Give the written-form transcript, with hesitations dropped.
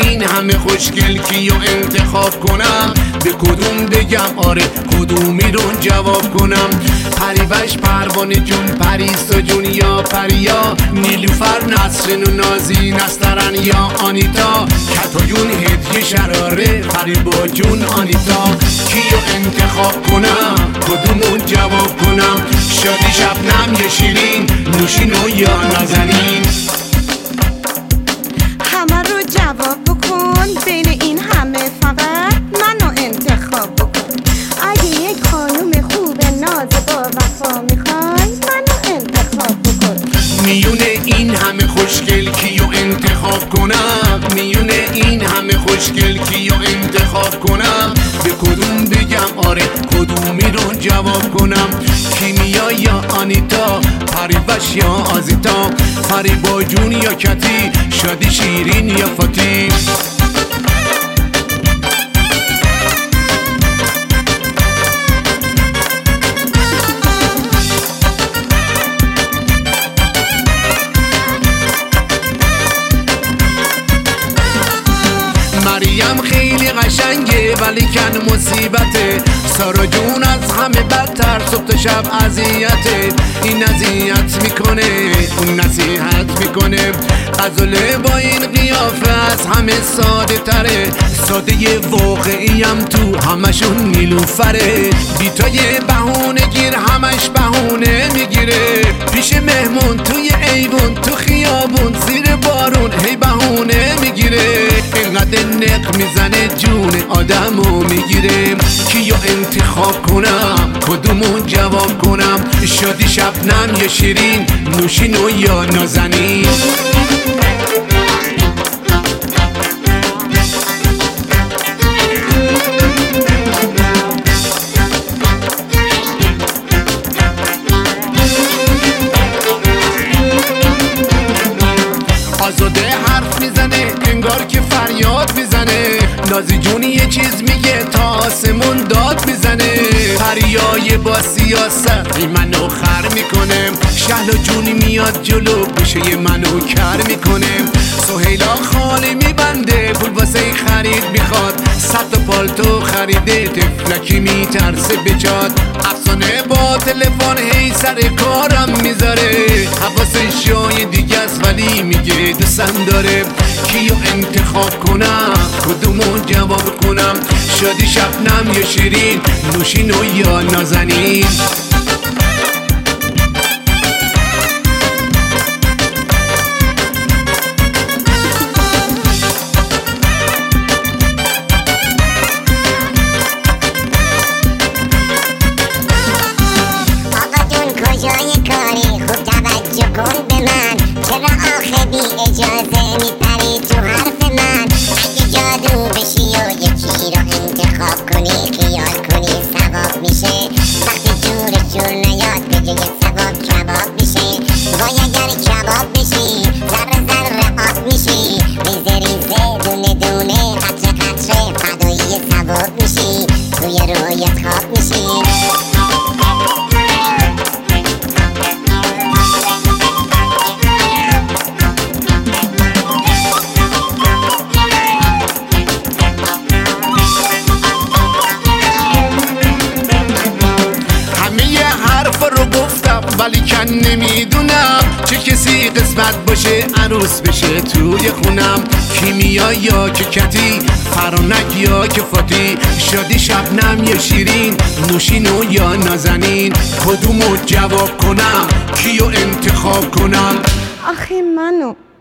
این همه خوشگل کیو انتخاب کنم؟ به کدوم بگم آره کدومی رو جواب کنم؟ پریوش پروانه جون، پریسا جون یا پریا، نیلوفر نسرین و نازی نسترن یا آنیتا، کتایون هدیه شراره فریبا جون آنیتا. کیو انتخاب کنم کدومون جواب کنم؟ شادی شبنم یا شیرین، نوشینو یا نازنین؟ همه رو جواب بکن، بین این همه فقط منو انتخاب بکن. اگه یک خانوم خوب ناز با وفا میخوای منو انتخاب بکن. میونه این همه خوشگل کیو انتخاب کنم؟ میونه این همه خوشگل کیو انتخاب کنم؟ به کدوم بگم آره کدومی رو جواب کنم؟ کیمیا یا آنیتا، پریوش یا آزیتا، فریبا جون یا کتی، شادی شیرین یا فاتی؟ مریم خیلی قشنگه ولی کن مصیبته، سارا جون از همه بدتر صبح تا شب اذیته. این اذیت میکنه اون نصیحت میکنه، غزاله با این قیافه از همه ساده تره، ساده واقعیم تو همشون نیلوفره. بیتای بهونه گیر همش بهونه میگیره، پیش مهمون توی ایوون تو خیابون زیر بارون هی بهونه میگیره، اینقدر نق میزنه جون آدمو میگیره. کیو انتخاب کنم کدومون جواب کنم؟ شادی شبنم یا شیرین، نوشینو یا نازنین؟ آزاده حرف میزنه انگار که فریاد میزنه، نازی جونی یه چیز میگه تا آسمون داد میزنه، پریای با سیاست این منو خر میکنه، شهلا جونی میاد جلو گوشه منو کر میکنه، سهیلا خالی میبنده پول واسه خرید میخواد، 100 تا پالتو خریده تفلکی میترسه بجاد، افسانه با تلفن هی سر کارم میذاره، حواسش جای دیگه است ولی میگه دوستم داره. کیو انتخاب کنم کدومو جواب کنم؟ شادی شبنم یا شیرین، نوشینو یا نازنین؟ اجازه میپری تو حرف من، اگه جادو بشی و یکی رو انتخاب کنی، خیال کنی ثواب میشه، وقتی جور نیاد به جای ثواب کباب میشه. وای اگر کباب بشی ذره ذره آب میشی، ریزه ریزه دونه دونه قطره قطره فدایی ثواب میشی، توی رویت خواب میشی. ولی کن نمیدونم چه کسی قسمت باشه عروس بشه توی خونم، کیمیا یا که کتی، فرانک یا که فاتی، شادی شبنم یا شیرین، نوشینو یا نازنین؟ کدومو جواب کنم؟ کیو انتخاب کنم؟ آخه منو